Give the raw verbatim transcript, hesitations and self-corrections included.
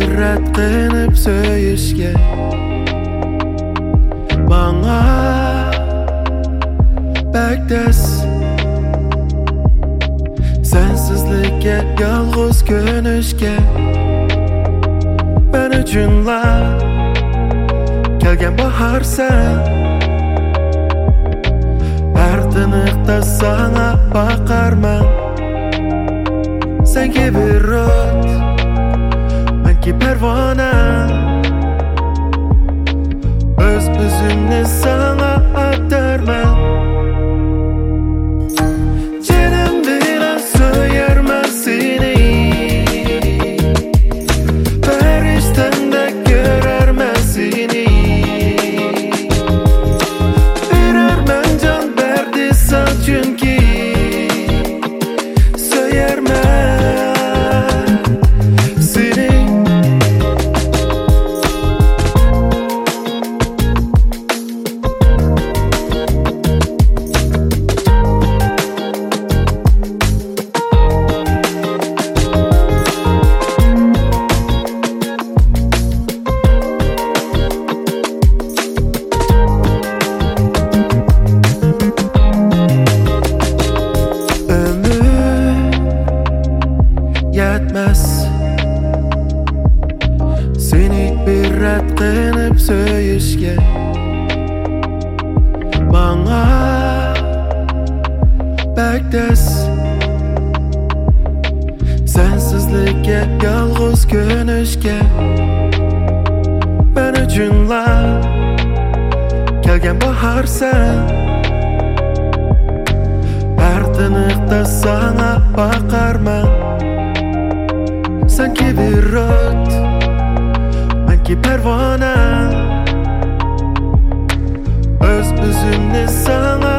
ret qilib söýüşge Bana bekdes Sensizlikke yalğız könüşge Ben üçünla kelgen bahar sen Her tınıqda sana bakarman Sen gibi rot Ben ki pervana Öz üzümni sana atarman Canım bilen söyermen seni Periştende görermen seni Birermen can berdiysen çünkü Söyermen seni Yetmez Seni bir ret qilib söýüşge Bana bekdes Sensizlikke yalğız könüşge Ben üçünla kelgen bahar sen Her tınıqda sana bakarman Sen ki bir rot Ben ki pervana Öz üzümni sana